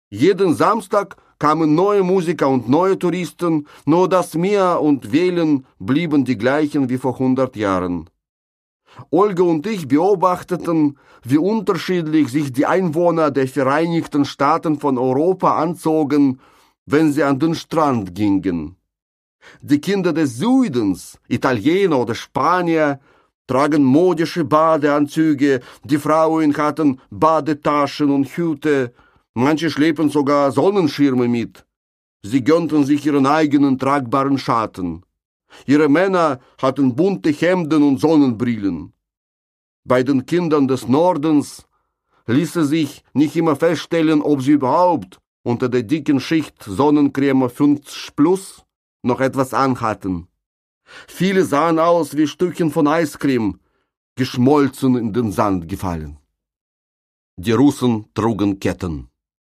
Jeden Samstag kamen neue Musiker und neue Touristen, nur das Meer und Wellen blieben die gleichen wie vor 100 Jahren. Olga und ich beobachteten, wie unterschiedlich sich die Einwohner der Vereinigten Staaten von Europa anzogen, wenn sie an den Strand gingen. Die Kinder des Südens, Italiener oder Spanier, tragen modische Badeanzüge, die Frauen hatten Badetaschen und Hüte, manche schleppen sogar Sonnenschirme mit. Sie gönnten sich ihren eigenen tragbaren Schatten. Ihre Männer hatten bunte Hemden und Sonnenbrillen. Bei den Kindern des Nordens ließe sich nicht immer feststellen, ob sie überhaupt unter der dicken Schicht Sonnencreme 50+ noch etwas anhatten. Viele sahen aus wie Stückchen von Eiscreme, geschmolzen in den Sand gefallen. Die Russen trugen Ketten.